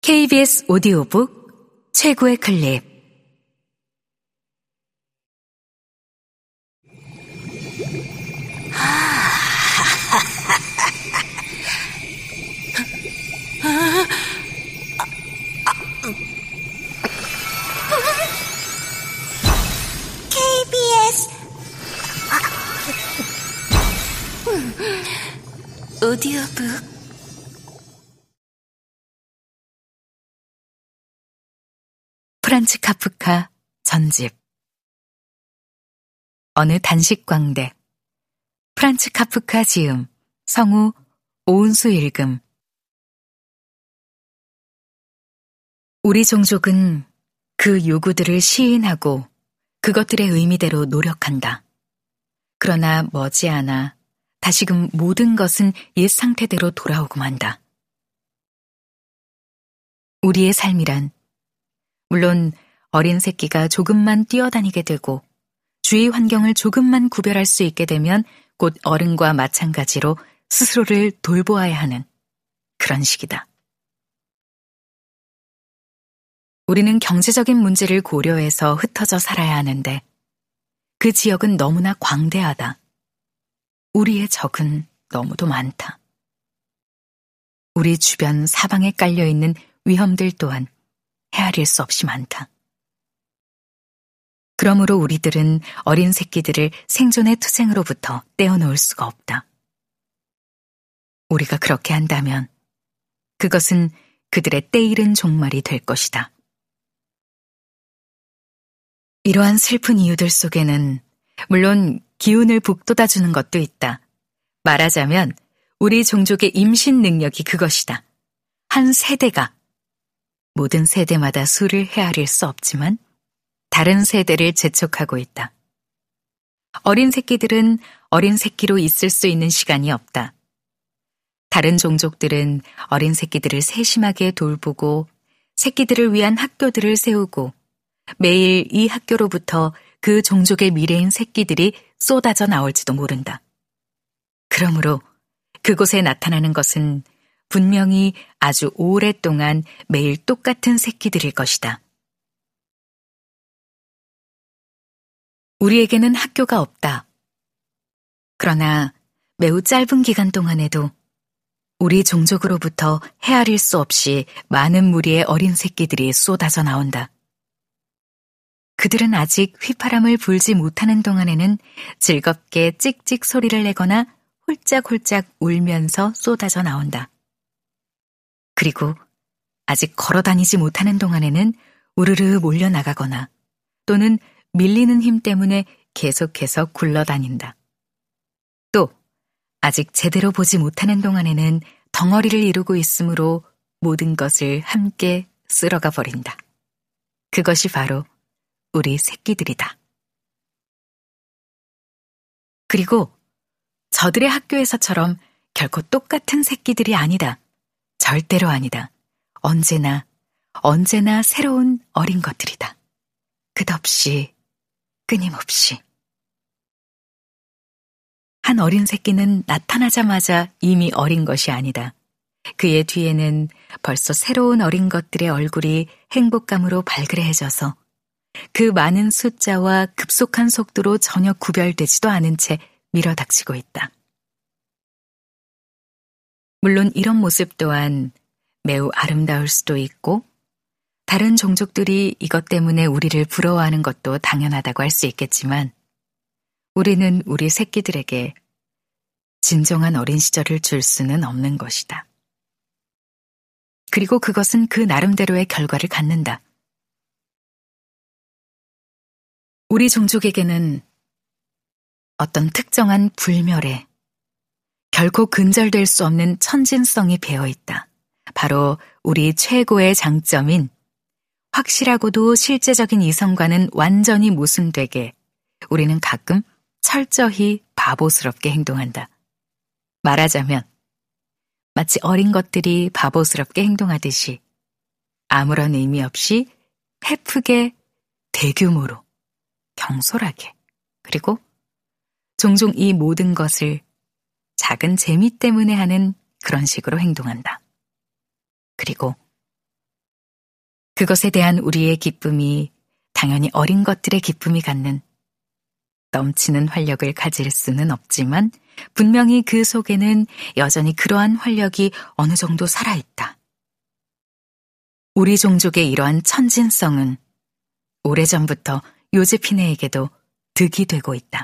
KBS 오디오북 최고의 클립. KBS 오디오북. 프란츠 카프카 전집. 어느 단식광대. 프란츠 카프카 지음, 성우 오은수 읽음. 우리 종족은 그 요구들을 시인하고 그것들의 의미대로 노력한다. 그러나 머지않아 다시금 모든 것은 옛 상태대로 돌아오고 만다. 우리의 삶이란 물론 어린 새끼가 조금만 뛰어다니게 되고 주위 환경을 조금만 구별할 수 있게 되면 곧 어른과 마찬가지로 스스로를 돌보아야 하는 그런 시기다. 우리는 경제적인 문제를 고려해서 흩어져 살아야 하는데 그 지역은 너무나 광대하다. 우리의 적은 너무도 많다. 우리 주변 사방에 깔려있는 위험들 또한 헤아릴 수 없이 많다. 그러므로 우리들은 어린 새끼들을 생존의 투쟁으로부터 떼어놓을 수가 없다. 우리가 그렇게 한다면 그것은 그들의 때이른 종말이 될 것이다. 이러한 슬픈 이유들 속에는 물론 기운을 북돋아주는 것도 있다. 말하자면 우리 종족의 임신 능력이 그것이다. 한 세대가 모든 세대마다 수를 헤아릴 수 없지만 다른 세대를 재촉하고 있다. 어린 새끼들은 어린 새끼로 있을 수 있는 시간이 없다. 다른 종족들은 어린 새끼들을 세심하게 돌보고 새끼들을 위한 학교들을 세우고 매일 이 학교로부터 그 종족의 미래인 새끼들이 쏟아져 나올지도 모른다. 그러므로 그곳에 나타나는 것은 분명히 아주 오랫동안 매일 똑같은 새끼들일 것이다. 우리에게는 학교가 없다. 그러나 매우 짧은 기간 동안에도 우리 종족으로부터 헤아릴 수 없이 많은 무리의 어린 새끼들이 쏟아져 나온다. 그들은 아직 휘파람을 불지 못하는 동안에는 즐겁게 찍찍 소리를 내거나 홀짝홀짝 울면서 쏟아져 나온다. 그리고 아직 걸어다니지 못하는 동안에는 우르르 몰려나가거나 또는 밀리는 힘 때문에 계속해서 굴러다닌다. 또 아직 제대로 보지 못하는 동안에는 덩어리를 이루고 있으므로 모든 것을 함께 쓸어가 버린다. 그것이 바로 우리 새끼들이다. 그리고 저들의 학교에서처럼 결코 똑같은 새끼들이 아니다. 절대로 아니다. 언제나 새로운 어린 것들이다. 끝없이, 끊임없이. 한 어린 새끼는 나타나자마자 이미 어린 것이 아니다. 그의 뒤에는 벌써 새로운 어린 것들의 얼굴이 행복감으로 발그레해져서 그 많은 숫자와 급속한 속도로 전혀 구별되지도 않은 채 밀어닥치고 있다. 물론 이런 모습 또한 매우 아름다울 수도 있고 다른 종족들이 이것 때문에 우리를 부러워하는 것도 당연하다고 할 수 있겠지만 우리는 우리 새끼들에게 진정한 어린 시절을 줄 수는 없는 것이다. 그리고 그것은 그 나름대로의 결과를 갖는다. 우리 종족에게는 어떤 특정한 불멸에 결코 근절될 수 없는 천진성이 배어 있다. 바로 우리 최고의 장점인 확실하고도 실제적인 이성과는 완전히 모순되게 우리는 가끔 철저히 바보스럽게 행동한다. 말하자면 마치 어린 것들이 바보스럽게 행동하듯이 아무런 의미 없이 헤프게 대규모로 경솔하게 그리고 종종 이 모든 것을 작은 재미 때문에 하는 그런 식으로 행동한다. 그리고 그것에 대한 우리의 기쁨이 당연히 어린 것들의 기쁨이 갖는 넘치는 활력을 가질 수는 없지만 분명히 그 속에는 여전히 그러한 활력이 어느 정도 살아있다. 우리 종족의 이러한 천진성은 오래전부터 요제피네에게도 득이 되고 있다.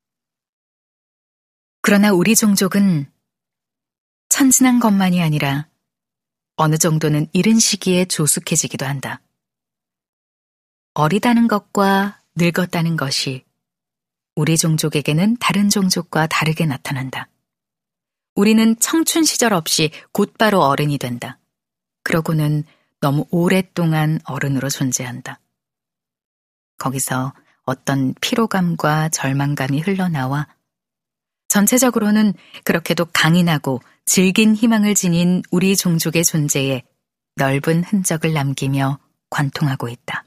그러나 우리 종족은 천진한 것만이 아니라 어느 정도는 이른 시기에 조숙해지기도 한다. 어리다는 것과 늙었다는 것이 우리 종족에게는 다른 종족과 다르게 나타난다. 우리는 청춘 시절 없이 곧바로 어른이 된다. 그러고는 너무 오랫동안 어른으로 존재한다. 거기서 어떤 피로감과 절망감이 흘러나와 전체적으로는 그렇게도 강인하고 질긴 희망을 지닌 우리 종족의 존재에 넓은 흔적을 남기며 관통하고 있다.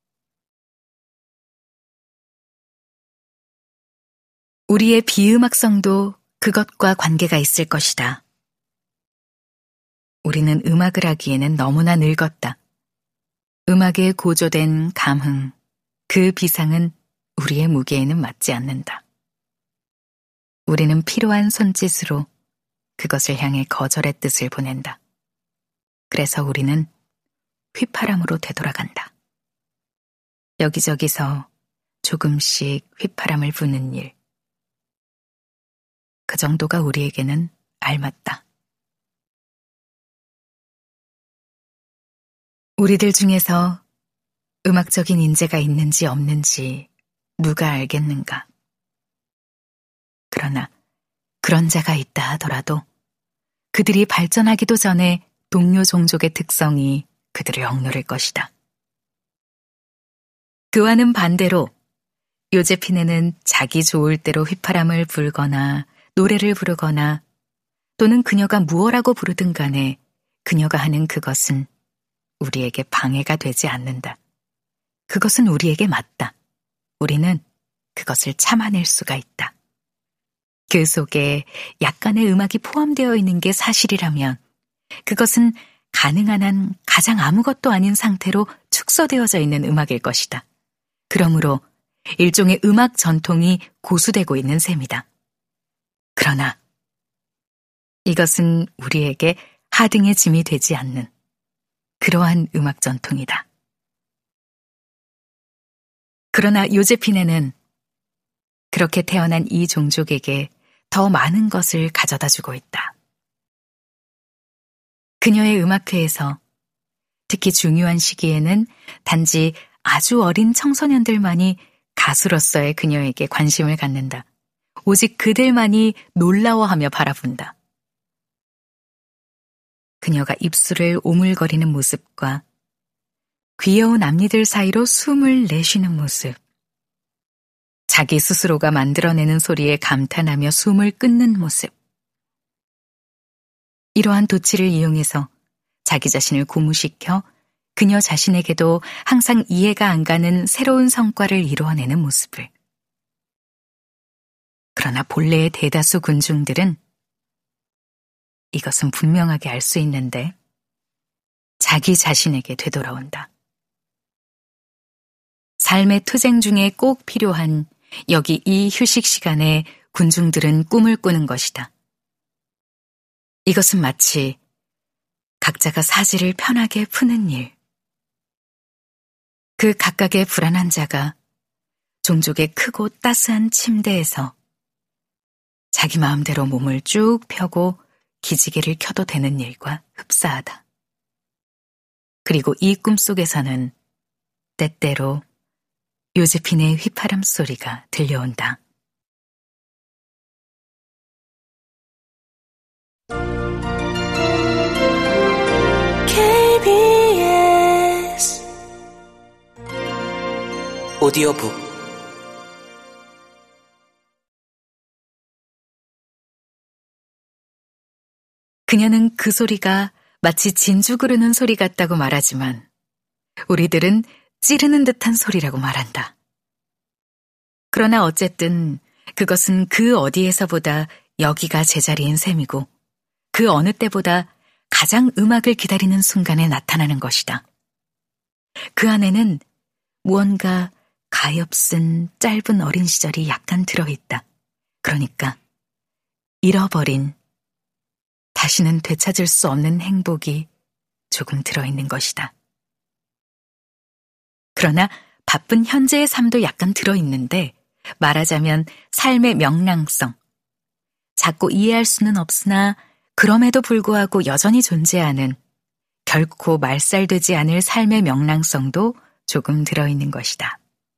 우리의 비음악성도 그것과 관계가 있을 것이다. 우리는 음악을 하기에는 너무나 늙었다. 음악에 고조된 감흥, 그 비상은 우리의 무게에는 맞지 않는다. 우리는 필요한 손짓으로 그것을 향해 거절의 뜻을 보낸다. 그래서 우리는 휘파람으로 되돌아간다. 여기저기서 조금씩 휘파람을 부는 일. 그 정도가 우리에게는 알맞다. 우리들 중에서 음악적인 인재가 있는지 없는지 누가 알겠는가? 그러나 그런 자가 있다 하더라도 그들이 발전하기도 전에 동료 종족의 특성이 그들을 억누를 것이다. 그와는 반대로 요제피네는 자기 좋을 대로 휘파람을 불거나 노래를 부르거나 또는 그녀가 무엇라고 부르든 간에 그녀가 하는 그것은 우리에게 방해가 되지 않는다. 그것은 우리에게 맞다. 우리는 그것을 참아낼 수가 있다. 그 속에 약간의 음악이 포함되어 있는 게 사실이라면 그것은 가능한 한 가장 아무것도 아닌 상태로 축소되어져 있는 음악일 것이다. 그러므로 일종의 음악 전통이 고수되고 있는 셈이다. 그러나 이것은 우리에게 하등의 짐이 되지 않는 그러한 음악 전통이다. 그러나 요제피네는 그렇게 태어난 이 종족에게 더 많은 것을 가져다 주고 있다. 그녀의 음악회에서 특히 중요한 시기에는 단지 아주 어린 청소년들만이 가수로서의 그녀에게 관심을 갖는다. 오직 그들만이 놀라워하며 바라본다. 그녀가 입술을 오물거리는 모습과 귀여운 앞니들 사이로 숨을 내쉬는 모습, 자기 스스로가 만들어내는 소리에 감탄하며 숨을 끊는 모습, 이러한 도치를 이용해서 자기 자신을 고무시켜 그녀 자신에게도 항상 이해가 안 가는 새로운 성과를 이루어내는 모습을. 그러나 본래의 대다수 군중들은 이것은 분명하게 알 수 있는데 자기 자신에게 되돌아온다. 삶의 투쟁 중에 꼭 필요한 여기 이 휴식 시간에 군중들은 꿈을 꾸는 것이다. 이것은 마치 각자가 사지를 편하게 푸는 일. 그 각각의 불안한 자가 종족의 크고 따스한 침대에서 자기 마음대로 몸을 쭉 펴고 기지개를 켜도 되는 일과 흡사하다. 그리고 이 꿈속에서는 때때로 요제피네의 휘파람 소리가 들려온다. KBS 오디오북 그녀는 그 소리가 마치 진주 그르는 소리 같다고 말하지만 우리들은 찌르는 듯한 소리라고 말한다. 그러나 어쨌든 그것은 그 어디에서보다 여기가 제자리인 셈이고 그 어느 때보다 가장 음악을 기다리는 순간에 나타나는 것이다. 그 안에는 무언가 가엾은 짧은 어린 시절이 약간 들어있다. 그러니까 잃어버린, 다시는 되찾을 수 없는 행복이 조금 들어있는 것이다. 그러나 바쁜 현재의 삶도 약간 들어있는데, 말하자면 삶의 명랑성. 작고 이해할 수는 없으나 그럼에도 불구하고 여전히 존재하는, 결코 말살되지 않을 삶의 명랑성도 조금 들어있는 것이다.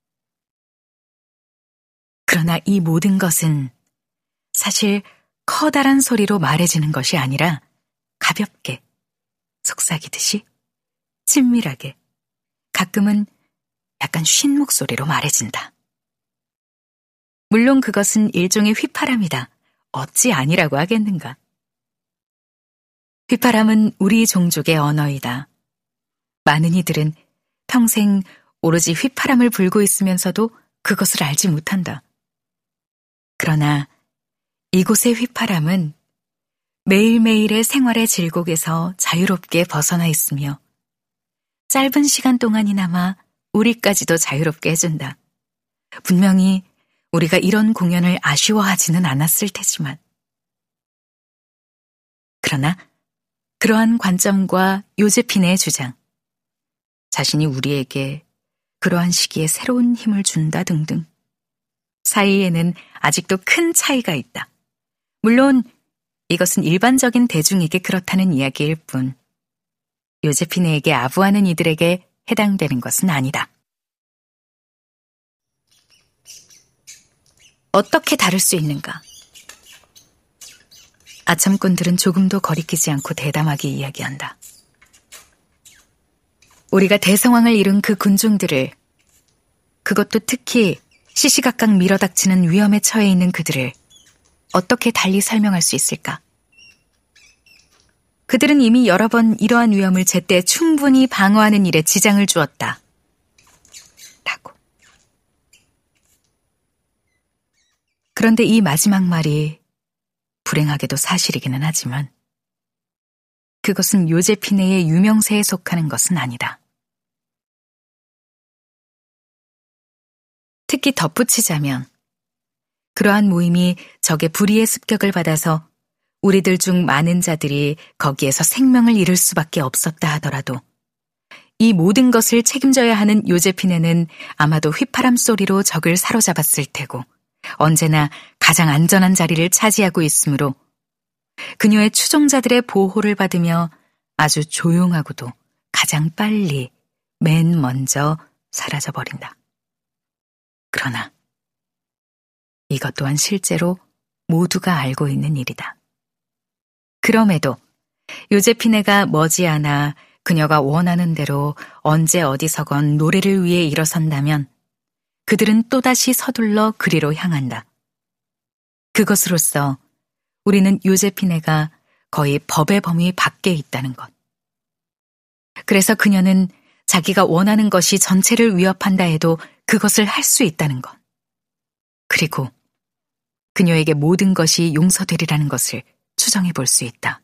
그러나 이 모든 것은 사실 커다란 소리로 말해지는 것이 아니라 가볍게, 속삭이듯이, 친밀하게, 가끔은 약간 쉰 목소리로 말해진다. 물론 그것은 일종의 휘파람이다. 어찌 아니라고 하겠는가. 휘파람은 우리 종족의 언어이다. 많은 이들은 평생 오로지 휘파람을 불고 있으면서도 그것을 알지 못한다. 그러나 이곳의 휘파람은 매일매일의 생활의 질곡에서 자유롭게 벗어나 있으며 짧은 시간 동안이나마 우리까지도 자유롭게 해준다. 분명히 우리가 이런 공연을 아쉬워하지는 않았을 테지만. 그러나 그러한 관점과 요제피네의 주장, 자신이 우리에게 그러한 시기에 새로운 힘을 준다 등등, 사이에는 아직도 큰 차이가 있다. 물론 이것은 일반적인 대중에게 그렇다는 이야기일 뿐, 요제피네에게 아부하는 이들에게 해당되는 것은 아니다. 어떻게 다를 수 있는가? 아참꾼들은 조금도 거리끼지 않고 대담하게 이야기한다. 우리가 대성왕을 이룬 그 군중들을, 그것도 특히 시시각각 밀어닥치는 위험에 처해 있는 그들을 어떻게 달리 설명할 수 있을까? 그들은 이미 여러 번 이러한 위험을 제때 충분히 방어하는 일에 지장을 주었다. 라고. 그런데 이 마지막 말이 불행하게도 사실이기는 하지만 그것은 요제피네의 유명세에 속하는 것은 아니다. 특히 덧붙이자면 그러한 모임이 적의 불의의 습격을 받아서 우리들 중 많은 자들이 거기에서 생명을 잃을 수밖에 없었다 하더라도 이 모든 것을 책임져야 하는 요제피네는 아마도 휘파람 소리로 적을 사로잡았을 테고 언제나 가장 안전한 자리를 차지하고 있으므로 그녀의 추종자들의 보호를 받으며 아주 조용하고도 가장 빨리 맨 먼저 사라져버린다. 그러나 이것 또한 실제로 모두가 알고 있는 일이다. 그럼에도 요제피네가 머지않아 그녀가 원하는 대로 언제 어디서건 노래를 위해 일어선다면 그들은 또다시 서둘러 그리로 향한다. 그것으로써 우리는 요제피네가 거의 법의 범위 밖에 있다는 것. 그래서 그녀는 자기가 원하는 것이 전체를 위협한다 해도 그것을 할 수 있다는 것. 그리고 그녀에게 모든 것이 용서되리라는 것을 추정해 볼 수 있다.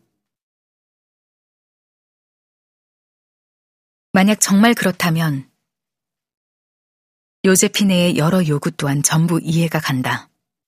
만약 정말 그렇다면 요제피네의 여러 요구 또한 전부 이해가 간다.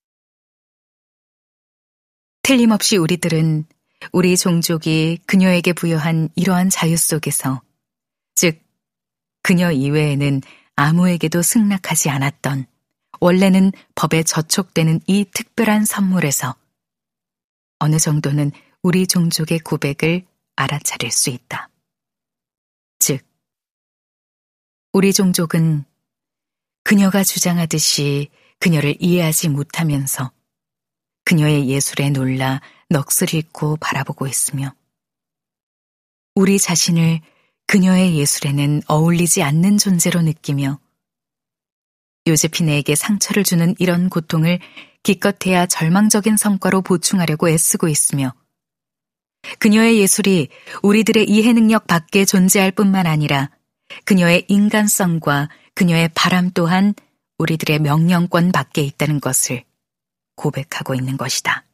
틀림없이 우리들은 우리 종족이 그녀에게 부여한 이러한 자유 속에서, 즉 그녀 이외에는 아무에게도 승낙하지 않았던 원래는 법에 저촉되는 이 특별한 선물에서 어느 정도는 우리 종족의 고백을 알아차릴 수 있다. 즉, 우리 종족은 그녀가 주장하듯이 그녀를 이해하지 못하면서 그녀의 예술에 놀라 넋을 잃고 바라보고 있으며 우리 자신을 그녀의 예술에는 어울리지 않는 존재로 느끼며 요제피네에게 상처를 주는 이런 고통을 기껏해야 절망적인 성과로 보충하려고 애쓰고 있으며 그녀의 예술이 우리들의 이해 능력 밖에 존재할 뿐만 아니라 그녀의 인간성과 그녀의 바람 또한 우리들의 명령권 밖에 있다는 것을 고백하고 있는 것이다.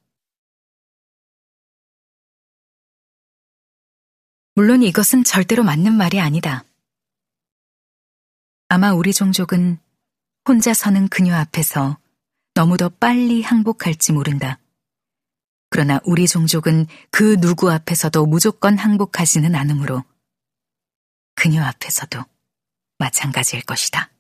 물론 이것은 절대로 맞는 말이 아니다. 아마 우리 종족은 혼자 서는 그녀 앞에서 너무도 빨리 항복할지 모른다. 그러나 우리 종족은 그 누구 앞에서도 무조건 항복하지는 않으므로 그녀 앞에서도 마찬가지일 것이다.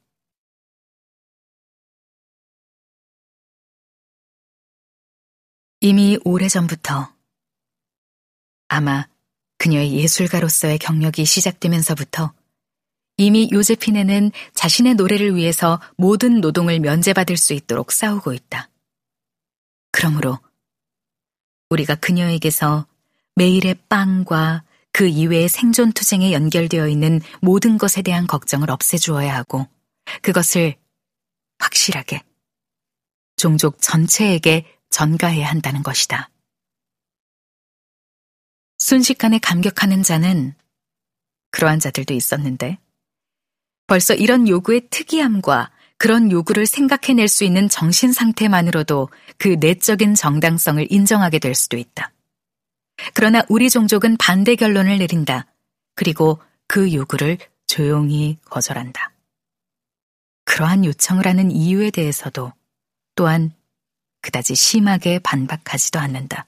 이미 오래전부터, 아마 그녀의 예술가로서의 경력이 시작되면서부터 이미 요제피네는 자신의 노래를 위해서 모든 노동을 면제받을 수 있도록 싸우고 있다. 그러므로 우리가 그녀에게서 매일의 빵과 그 이외의 생존 투쟁에 연결되어 있는 모든 것에 대한 걱정을 없애주어야 하고, 그것을 확실하게 종족 전체에게 전가해야 한다는 것이다. 순식간에 감격하는 자는 그러한 자들도 있었는데, 벌써 이런 요구의 특이함과 그런 요구를 생각해낼 수 있는 정신 상태만으로도 그 내적인 정당성을 인정하게 될 수도 있다. 그러나 우리 종족은 반대 결론을 내린다. 그리고 그 요구를 조용히 거절한다. 그러한 요청을 하는 이유에 대해서도 또한 그다지 심하게 반박하지도 않는다.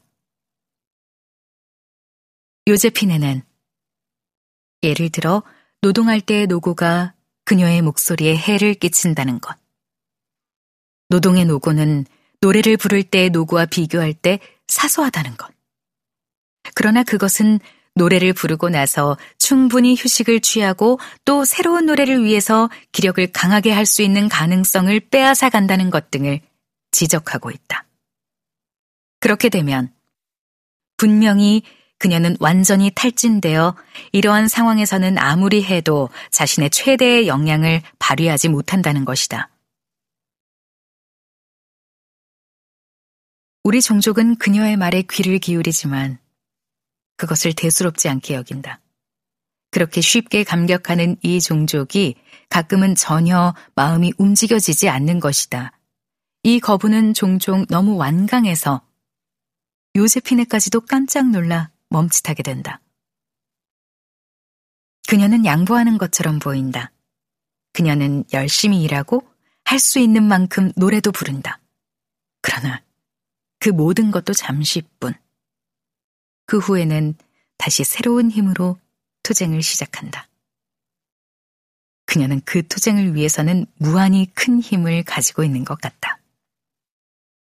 요제피네는 예를 들어 노동할 때의 노고가 그녀의 목소리에 해를 끼친다는 것, 노동의 노고는 노래를 부를 때의 노고와 비교할 때 사소하다는 것, 그러나 그것은 노래를 부르고 나서 충분히 휴식을 취하고 또 새로운 노래를 위해서 기력을 강하게 할 수 있는 가능성을 빼앗아 간다는 것 등을 지적하고 있다. 그렇게 되면 분명히 그녀는 완전히 탈진되어 이러한 상황에서는 아무리 해도 자신의 최대의 역량을 발휘하지 못한다는 것이다. 우리 종족은 그녀의 말에 귀를 기울이지만 그것을 대수롭지 않게 여긴다. 그렇게 쉽게 감격하는 이 종족이 가끔은 전혀 마음이 움직여지지 않는 것이다. 이 거부는 종종 너무 완강해서 요제피네까지도 깜짝 놀라 멈칫하게 된다. 그녀는 양보하는 것처럼 보인다. 그녀는 열심히 일하고 할 수 있는 만큼 노래도 부른다. 그러나 그 모든 것도 잠시뿐. 그 후에는 다시 새로운 힘으로 투쟁을 시작한다. 그녀는 그 투쟁을 위해서는 무한히 큰 힘을 가지고 있는 것 같다.